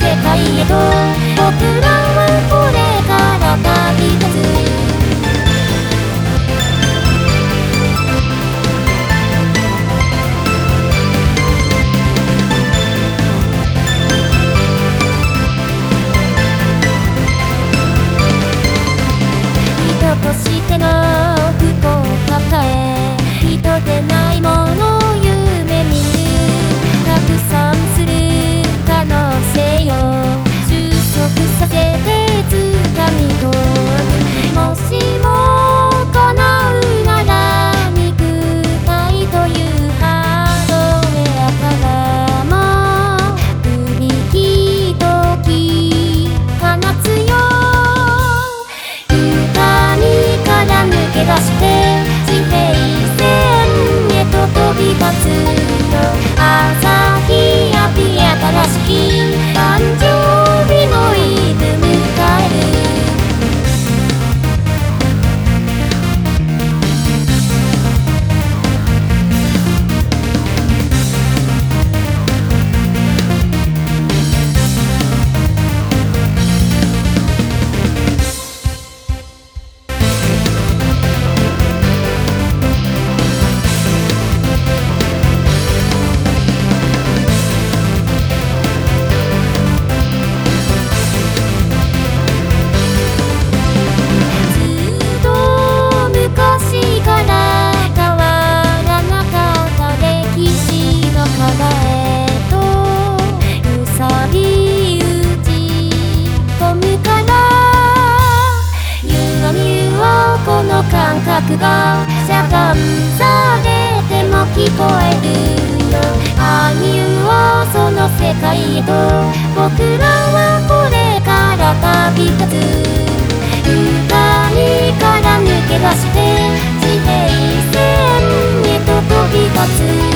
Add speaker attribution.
Speaker 1: 世界へと僕らはこれから旅立つ。人としての不幸を抱え、人でないものを夢見る。たくさんする可能性を収束させて掴み取る。もしも叶うなら肉体というハードウェアからも首一き放つよ。抜け出して地平線へと飛び立つよ。朝日浴び新しい誕生日のイブ迎える。感覚が遮断されても聞こえるよ。あいうをその世界へと僕らはこれから旅立つ。歪みから抜け出して地平線へと飛び立つ。